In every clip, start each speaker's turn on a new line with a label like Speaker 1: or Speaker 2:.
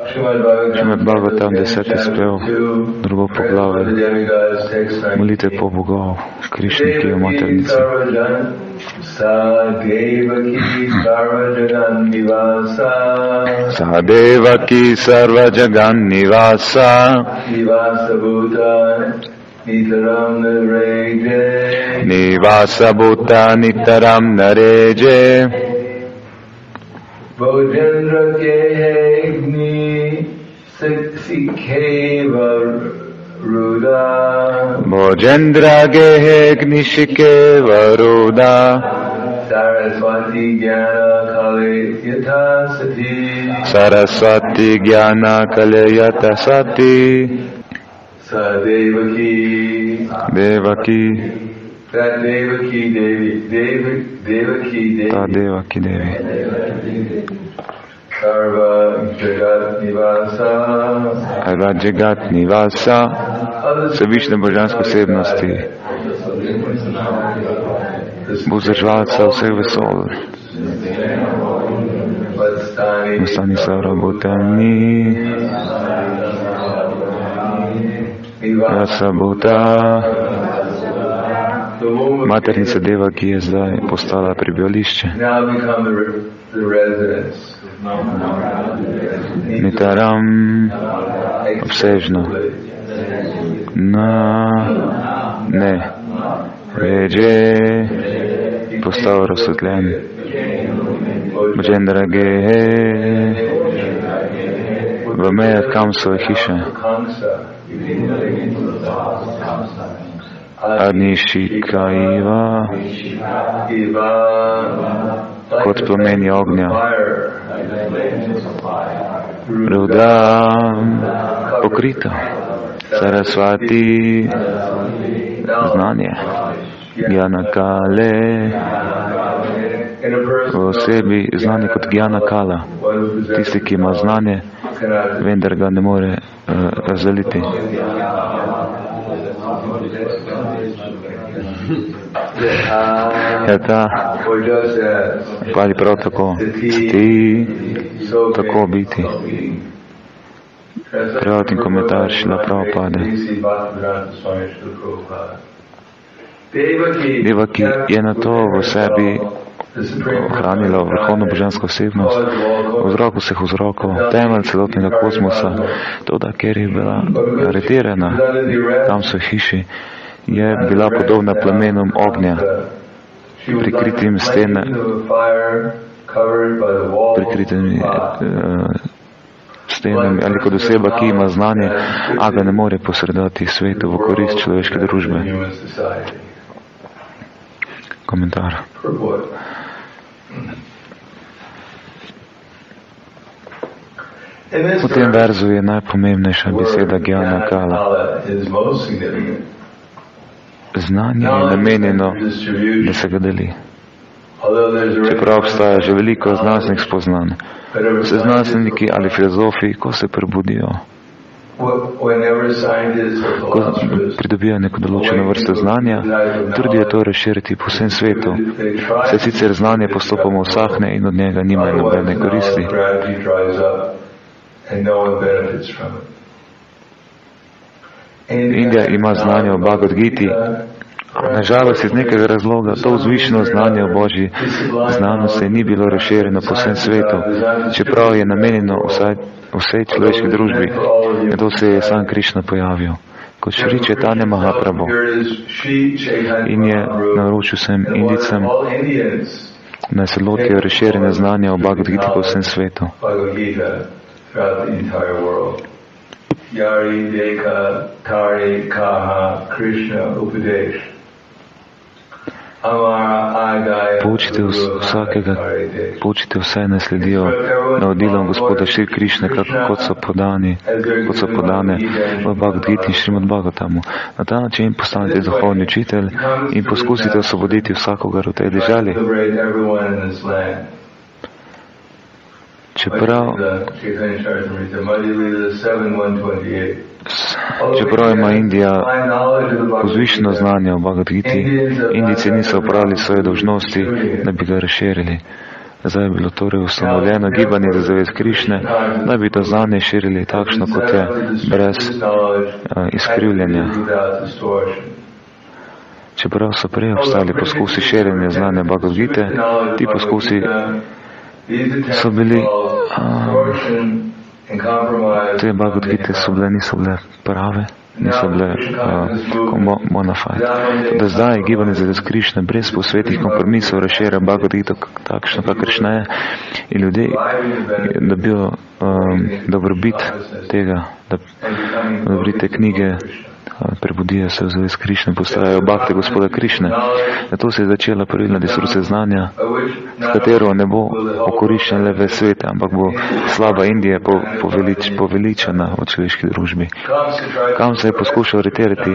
Speaker 1: Šrimad Bhagavatam, 10. spev, drugo poglavje, molitve po bogov, Krišni, ki je v maternici. Sadevaki sarva jagan nivasa Nivasa bhuta nitaram nareje Bojendra gehegni sikheva ruda Bojendra gehegni sikheva ruda Saraswati Gyana Kalayata Sati Saraswati Gyana Kalayata Sati Sadevaki Devaki That Devaki Devi Devaki Devi Ta Devaki Devi Sarva Jagat Nivasa Sarva Jagat Nivasa Svevišnje božanske osebnosti Vzdrževalca vseh vesol Vstani Sarabhutani Rasa Bhuta Maternica Deva, ki je zdaj postala prebivališče. Nitaram obsežno ne ređe postal razsvetljen. Bojendra gehe v mejah Kamsove hiše. Adnišika Iva kot plameni ognja. Ruda pokrita. Sarasvati znanje. Gyana Kale v osebi znanje kot Gyana Kala. Tisti, ki ima znanje, vendar ga ne more razdeliti. Jata, ali prav tako, ti tako biti. Prevod in komentar Šrila Prabhupada. Devaki je na to v sebi ohranila vrhovno božansko osebnost, vzrok vseh vzrokov, temelj celotnega kozmosa, toda ker je bila aretirana tam v hiši, je bila podobna plamenom ognja, prikritim stenami ali kot oseba, ki ima znanje, a ga ne more posredovati svetu v korist človeške družbe. Komentar. V tem verzu je najpomembnejša beseda Gyana Kala. Znanje je namenjeno, da se ga deli. Čeprav obstaja že veliko znanstvenih spoznanj, vse znanstveniki ali filozofi, ko se prebudijo, ko pridobijo neko določeno vrsto znanja, trudijo to razširiti po vsem svetu. Se sicer znanje postopoma usahne in od njega nimajo nobene koristi. Indija ima znanje o Bhagavad Giti, a nažalost iz nekega razloga to vzvišeno znanje o Božji znanosti ni bilo razširjeno po vsem svetu, čeprav je namenjeno vsej človeški družbi. Zato se je sam Krišna pojavil kot Šri Chaitanya Mahaprabhu in je naročil vsem Indicem, naj se lotijo razširjene znanja o Bhagavad Giti po vsem svetu. Yari Deka Tari Kaha Krishna Upadesh. Poučite vse, ne sledijo navodilom gospoda Šri Krišne, kot so podane v Bhagavad Giti in Šrimad Bhagavatamu. Na ta način postanete duhovni učitelj in poskusite osvoboditi vsakogar v tej deželi. Čeprav ima Indija vzvišeno znanje o Bhagavad Giti, Indijci niso opravili svoje dolžnosti, da bi ga razširili. Zdaj je bilo torej ustanovljeno gibanje za zavest Krišne, da bi to znanje širili takšno, kot je, brez izkrivljanja. Čeprav so prej obstali poskusi širjenja znanja Bhagavad Gite, ti poskusi so bili, te Bhagavad Gite niso bile prave, niso bile bona fide. Da zdaj je gibanje za Krišne brez posvetih kompromisov razširja Bhagavad Gita takšno, kakršna je, in ljudje dobijo dobrobit tega, da dobrobit te knjige, prebudijo se v zavest Krišne, postajajo bakte gospoda Krišne. Zato se je začela pravilna destrukcija znanja, s katero ne bo okoriščen le ves svet, ampak bo slaba Indija poveličana v človeški družbi. Kam se je poskušal reterati?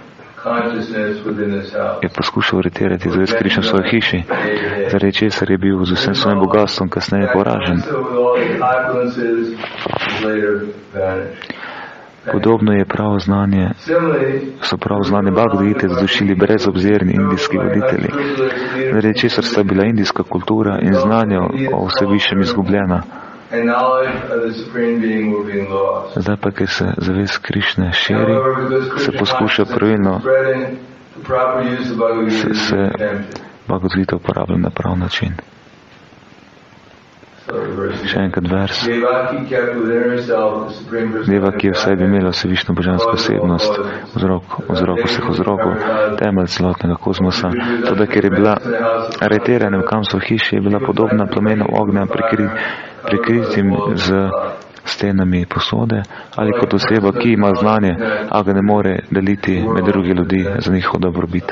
Speaker 1: Je poskušal reterati zavest Krišne v svoji hiši, zaradi česar je bil z vsem svojim bogatstvom kasneje poražen. Podobno je pravo znanje, so pravo znanje Bhagavad Gite zadušili brezobzirni indijski voditelji, zaradi česar sta bila indijska kultura in znanje o vsevišjem izgubljena. Zdaj pa, ker se zavest Krišne širi, se poskuša pravilno, se Bhagavad Gita uporablja na prav način. Še enkrat vers. Deva, ki je v sebi imela vsevišno božansko osebnost, vzrok vseh vzrokov, temelj celotnega kozmosa. Toda, ker je bila aretirana v kamsu hiši, je bila podobna plamenu ognja prikritim z stenami posode, ali kot oseba, ki ima znanje, a ga ne more deliti med druge ljudi za njihov dobrobit.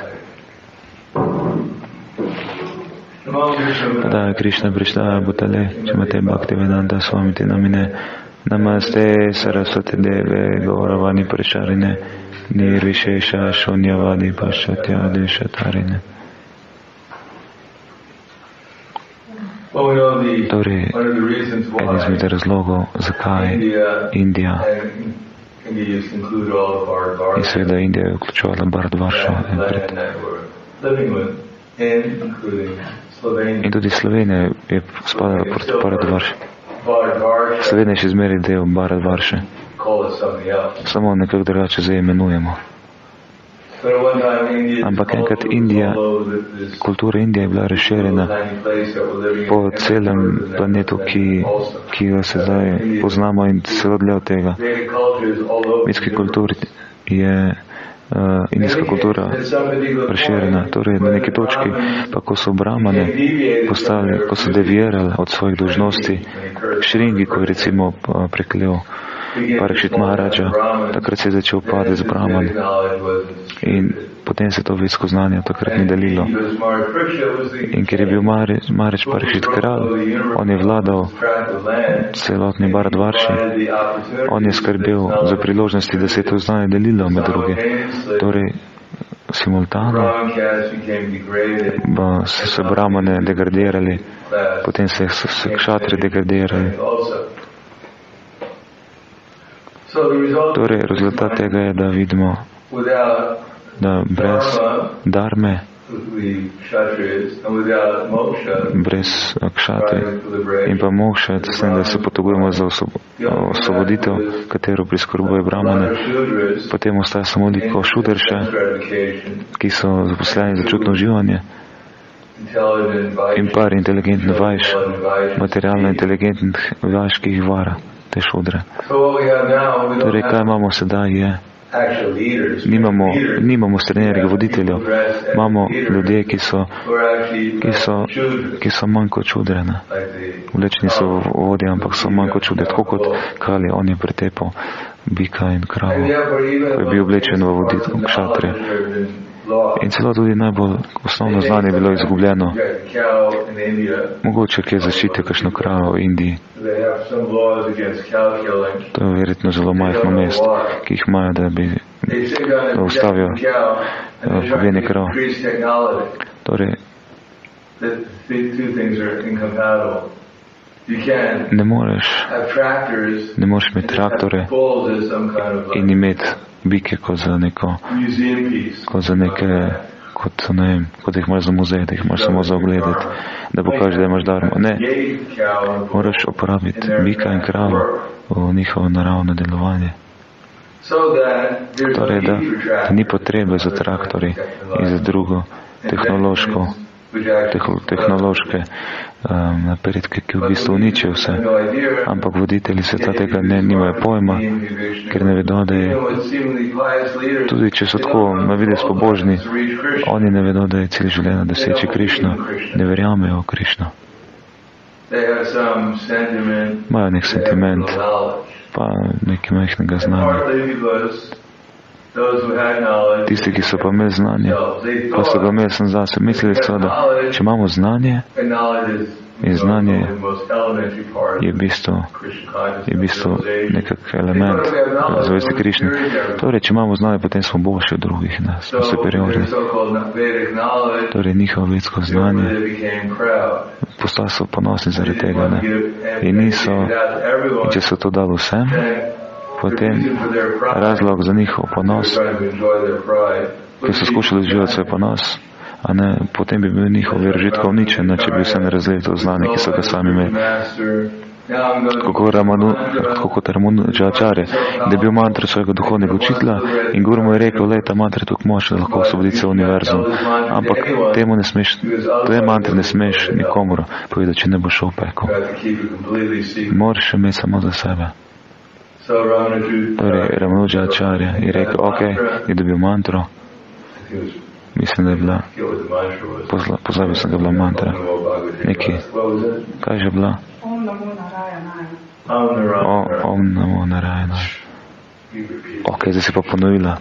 Speaker 1: Tadaya Krishna Prishnaya Bhutale Chimate Bhaktivedanta Swamiti Namine Namaste Saraswati Deve Gauravani Prasharine Nirvishesha Shunyavadi Paschatya Deshatarine. Torej, eden izmed razlogov, zakaj Indija, in seveda Indija je vključovala Bharatvaršo in tudi Slovenija je spadala pod Bharatvaršo. Slovenija je še zmeraj del Bharatvarše, samo nekako drugače zdaj imenujemo. Ampak enkrat kultura Indije je bila razširjena po celem planetu, ki ga se zdaj poznamo, in celo dlje od tega. V indijski kulturi je indijska kultura razširjena. Torej na neki točki, pa ko so brahmane postali, ko so deviirali od svojih dolžnosti, Šringi, ko je recimo preklel Parikšit Maharaja, takrat se je začel padec brahman in potem se to vedsko znanje takrat ni delilo. In ker je bil Maharaja Parikšit kralj, on je vladal celotni Bharatvarši, on je skrbel za priložnosti, da se je to znanje delilo med druge. Torej, simultano so se brahmane degradirali, potem se kšatri degradirali. Torej, rezultat tega je, da vidimo, da brez dharme, brez kšate in pa mokša, s tem, da se potrebujemo za osvoboditev, katero priskrbuje brahmane, potem ostaja samo liko šudrše, ki so zaposleni za čutno uživanje, in par inteligentnih vajš, materialno inteligentnih vajš, ki jih vara te šudre. Torej, kaj imamo sedaj je, nimamo trenerjev voditeljev, imamo ljudje, ki so manj kot čudre. Vlečni so vodje, ampak so manj kot čudre. Tako kot Kali, on je pretepal bika in kravo, ko je bil oblečen v voditelj kšatre. In celo tudi najbolj osnovno znanje je bilo izgubljeno. Mogoče kje zaščite kakšno kravo v Indiji. To je verjetno zelo majhno mesto, ki jih imajo, da bi ustavijo pobijanje krav. Torej, ne moreš imeti traktore in imeti bike kot za kot, ne vem, kot jih imaš za muzej, da jih imaš samo za ogledati, da pokažeš, da imaš darmo. Ne, moraš uporabiti bika in kravo v njihovo naravno delovanje. Torej, da ni potrebe za traktori in za drugo tehnološke napredke, ki v bistvu uničijo vse. Ampak voditelji sveta tega nimajo pojma, ker ne vedo, da je, tudi če so tako na videz pobožni, oni ne vedo, da je cilj življenja doseči Krišno, ne verjamejo v Krišno. Imajo nek sentiment, pa nekaj majhnega znanja. Tisti, ki so pa imeli znanje, pa so ga imeli sem zase, mislili so, da če imamo znanje, in znanje je v bistvu nekak element zavesti Krišne. Torej, če imamo znanje, potem smo boljši od drugih, ne, smo superiorni. Torej, njihovo vedsko znanje, postali so ponosni zaradi tega, ne. In če so to dali vsem, potem razlog za njihov ponos, ki so skušali uživati svoj ponos, a ne, potem bi bil njihov verožitkov uničen, če bi vse ne razlili to znanje, ki so ga sami imeli. Kot Ramanujacharya, da je bil mantra svojega duhovnega učitelja in Guru mu je rekel, ta mantra je tako močna, da lahko osvobodi cel univerzum. Ampak te mantre ne smeš nikomor povedati, če ne boš šel v pekel. Moraš imeti samo za sebe. Torej, Ramanujacharya je rekel, je dobil mantro. Mislim, da je bila, pozabil sem, da je bila mantra. Neki, kaj je bila? Om Namo Narayanaya. Zdaj si pa ponovila.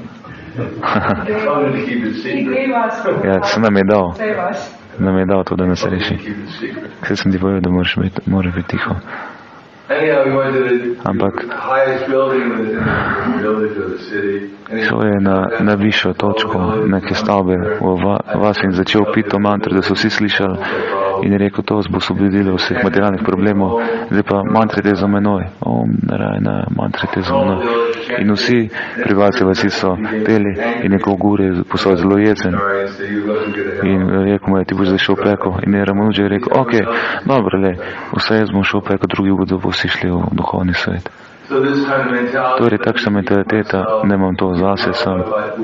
Speaker 1: Ja, se nam je dal to, da nas reši. Kaj sem ti povedal, da moraš biti tiho. Ampak šel je na višjo točko neke stavbe v vas in začel piti to mantro, da so vsi slišali in je rekel, to bo osvobodilo vseh materialnih problemov, zdaj pa mantrite za menoj, Om Narayana, mantrite za menoj. In vsi prebivalci vasi so peli in nekog Guru postal zelo jezen in rekel mu je, ti boš zdaj šel v pekel. In je Ramanuja rekel, dobro, vse jaz bom šel v pekel, drugi bodo vsi šli v duhovni svet. Torej, takšna mentaliteta, ne imam to zase sam,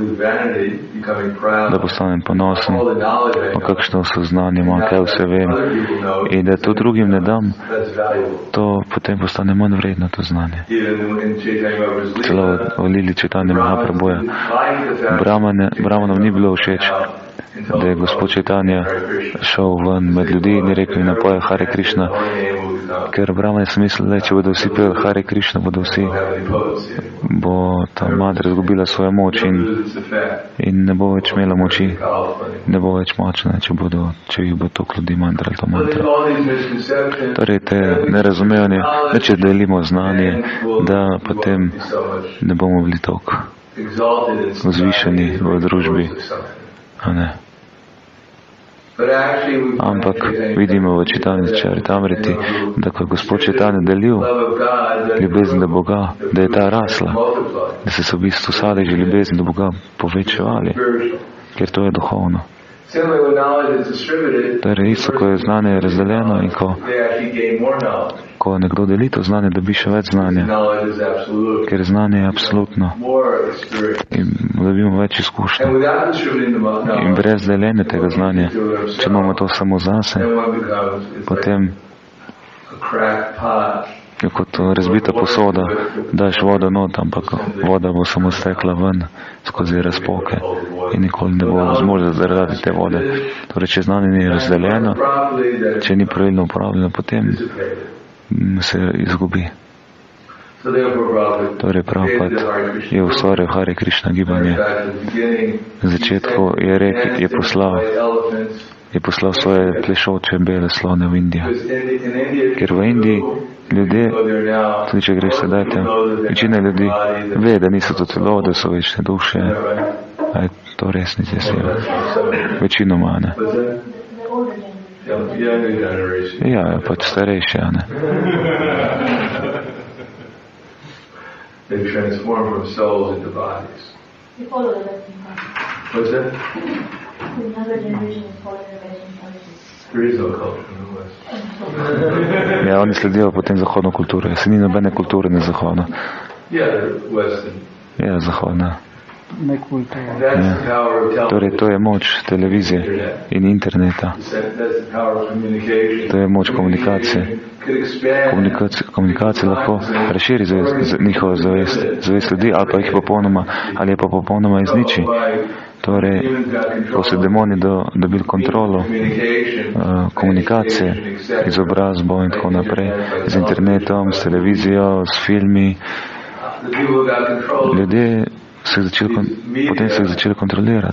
Speaker 1: da postanem ponosen, pa kakšno so znanje imam, kaj vse vem, in da to drugim ne dam, to potem postane manj vredno, to znanje. Celo v Lili Chaitanya Mahaprabhuja Brahmanom ni bilo všeč, da je gospod Chaitanya šel ven med ljudi in je rekel in napoje Hare Krishna, ker Brahmani so mislili, da če bodo vsi peli Hare Krishna, bo ta mantra izgubila svojo moč in ne bo več imela moči, ne bo več močna, če jih bo toliko ljudi mantrali to mantra. Torej, te nerazumevanje, če delimo znanje, da potem ne bomo bili toliko vzvišeni v družbi. Ampak vidimo v Chaitanya Charitamriti, da ko je gospod Chaitanya delil ljubezen do Boga, da je ta rasla, da se v bistvu sadeži ljubezen do Boga povečevali, ker to je duhovno. Torej, isto, ko je znanje razdeljeno in ko nekdo deli to znanje, dobi še več znanja, ker znanje je absolutno in dobimo več izkušnje. In brez deljenja tega znanja, če imamo to samo zase, potem je kot razbita posoda, daš vodo not, ampak voda bo samo stekla ven skozi razpoke in nikoli ne bo zmožna zaradi te vode. Torej, če znanje ni razdeljeno, če ni pravilno uporabljeno, potem se izgubi. Torej, Prabhupada je ustvaril Hare Krishna gibanje. Na začetku je poslal svoje plešoče bele slone v Indijo. Ker v Indiji ljudje, tudi če greš sedaj tam, večina ljudi ve, da niso to telo, da so večne duše. A je to resnice sebe. Večinoma, ne. Ja, pač starejši, ne.
Speaker 2: They transform from souls into bodies. What's that?
Speaker 1: Ja, oni sledijo potem zahodno kulturo. Se ni nobene kulture na zahodu. Ja, zahodna. Ja. Torej, to je moč televizije in interneta. To je moč komunikacije. Komunikacija lahko razširi njihovo zavest ljudi ali je pa popolnoma izniči. Torej, ko so demoni dobili kontrolo komunikacije, izobrazbo in tako naprej, z internetom, s televizijo, s filmi, ljudje potem so jih začeli kontrolirati.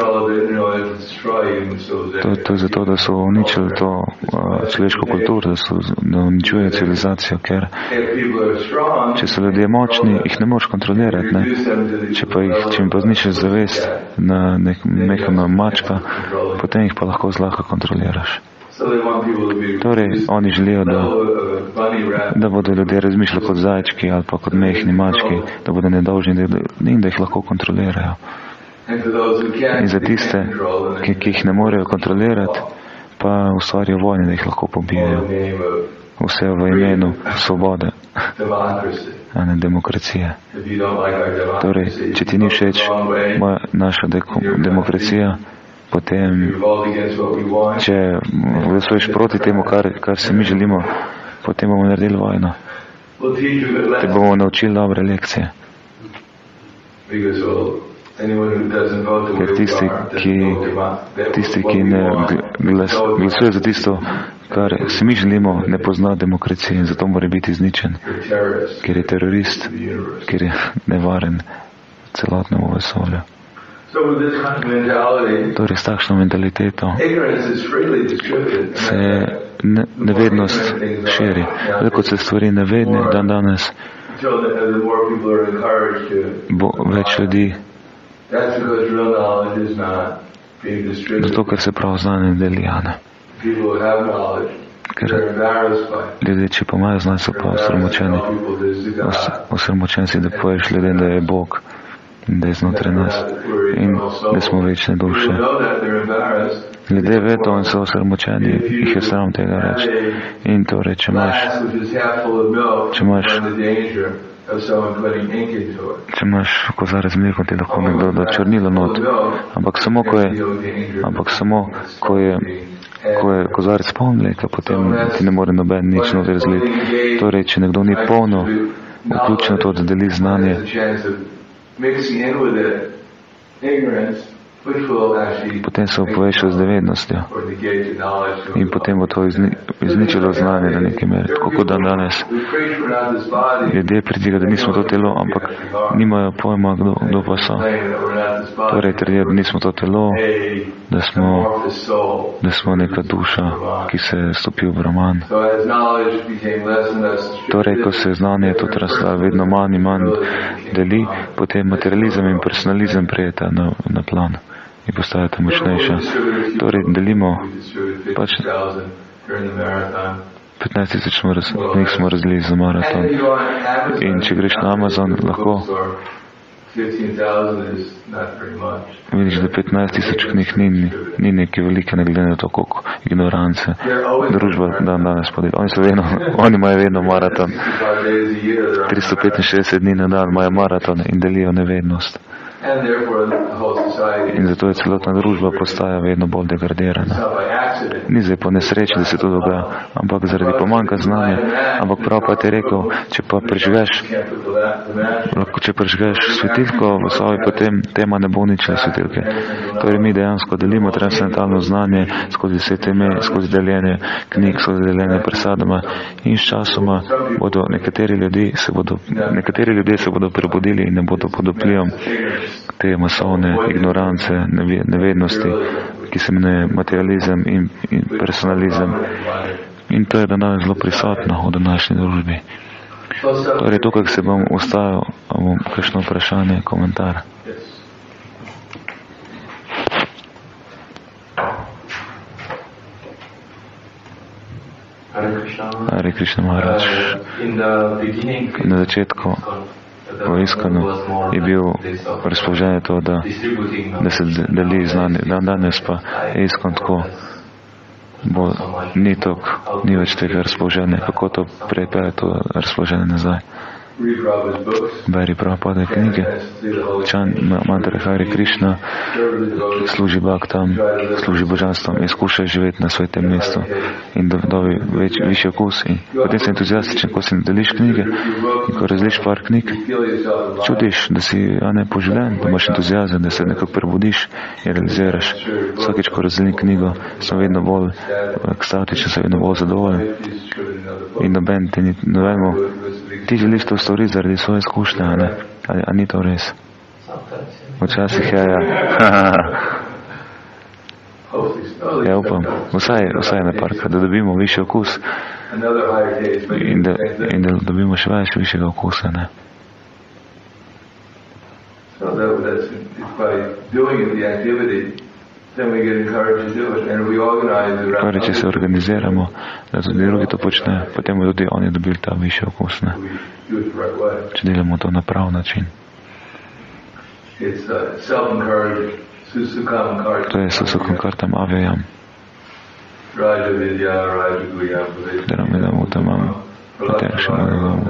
Speaker 1: To je zato, da so uničili to človeško kulturo, da uničujejo civilizacijo, ker če so ljudje močni, jih ne moreš kontrolirati. Ne? Če jim pa zničiš zavest na nekega mačka, potem jih pa lahko zlahka kontroliraš. Torej, oni želijo, da bodo ljudje razmišljali kot zajčki ali pa kot mehni mački, da bodo nedolžni in da jih lahko kontrolirajo. In za tiste, ki jih ne morejo kontrolirati, pa ustvarijo vojne, da jih lahko pobijajo. Vse v imenu svobode, a ne demokracije. Torej, če ti ni všeč naša demokracija, potem, če glasuješ proti temu, kar se mi želimo, potem bomo naredili vojno. Te bomo naučili dobre lekcije. Ker tisti, ki ne glasuje za tisto, kar se mi želimo, ne pozna demokracije in zato mora biti izničen. Ker je terorist, ker je nevaren celotnemu vesolju. Torej, s takšno mentaliteto se nevednost širi. Kot se stvari nevedne, dan danes bo več ljudi, zato ker se prav znanje deli. Ker ljudje, če pa imajo znanje, so pa osramočeni si, da poveš ljudem, da je Bog in da je znotraj nas in da smo večne duše. Ljudje vedo in so osramočeni, jih je sram tega reči. In torej, če imaš kozarec mleko, ti lahko nekdo da črnilo not, ampak samo ko je kozarec poln mleka, potem ti ne more noben nič noter zliti. Torej, če nekdo ni polno vključeno to, da deli znanje, potem se povečal z nevednostjo in potem bo to izničilo znanje na neki meri. Tako kot danes ljudje pritiga, da nismo to telo, ampak nimajo pojma, kdo pa so. Torej trdijo, da nismo to telo, da smo neka duša, ki se stopi v Brahman. Torej, ko se znanje tudi razla vedno manj in manj deli, potem materializem in personalizem prijeta na plan in postajate močnejša. Torej, delimo 15,000 knjig smo razdelili za maraton. In če greš na Amazon, lahko vidiš, da 15,000 knjig ni nekaj velike, ne glede na to, koliko ignorance družba danes podeli. Oni imajo vedno maraton. 365 dni na dan imajo maraton in delijo nevednost. In zato je celotna družba postaja vedno bolj degradirana. Ni zdaj po nesreči, da se to dogaja, ampak zaradi pomanjka znanja. Ampak prav pa ti je rekel, če prižgeš svetilko v sobi, potem tema ne bo uničila svetilke. Torej mi dejansko delimo transcendentalno znanje skozi vse teme, skozi deljenje knjig, skozi deljenje presadama in s časoma bodo nekateri ljudje se bodo prebudili in ne bodo pod vplivom te masovne ignorance, nevednosti, ki se imenuje materializem in personalizem. In to je danes zelo prisotno v današnji družbi. Torej, tukaj se bom ustavil, bom kakšno vprašanje, komentar.
Speaker 2: Hare Krishna Maharaj.
Speaker 1: Na začetku v Iskanu je bil razpoloženje to, da se deli znanje. Danes pa je Iskan tako, ni več tega razpoloženja. Kako to prepere to razpoloženje nazaj? Beri Prabhupada knjige, Čan, mantra Hare Krishna, služi Bhaktam, služi božanstvom in skušaj živeti na svetem mestu in dobi višji okus. In potem si entuzijastičen, ko si deliš knjige in ko razdeliš par knjig, čutiš, da si poživljen, da imaš entuzijazem, da se nekako prebudiš in realiziraš. Vsakeč, ko razdelim knjigo, sem vedno bolj ekstatičen, sem vedno bolj zadovoljen in noben ti želiš to storiti zaradi svoje izkušnje, a ni to res? Včasih ja. Ja, upam, vsaj na parkrat, da dobimo višji okus in da dobimo še več višjega okusa, ne? Torej, če se organiziramo, da tudi drugi to počnejo, potem bodo tudi oni dobili ta višji okus, ne? Če delamo to na prav način. To je Susukam Kartam Avyayam. Dharamidam Uttamam Pratyaksham Anugam.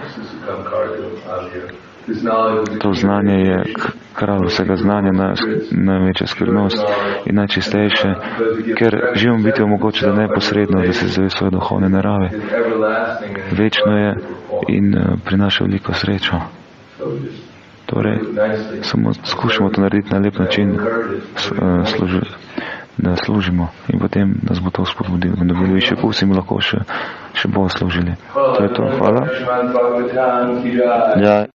Speaker 1: To znanje je kralj vsega znanja, največja skrivnost in najčistejše, ker živom biti omogoča, da neposredno, da se zave svoje duhovne narave. Večno je in prinaša veliko srečo. Torej, samo skušamo to narediti na lep način, da služimo in potem nas bo to spodbudilo, da bomo više okus in lahko še bolj služili. To je to. Hvala. Ja.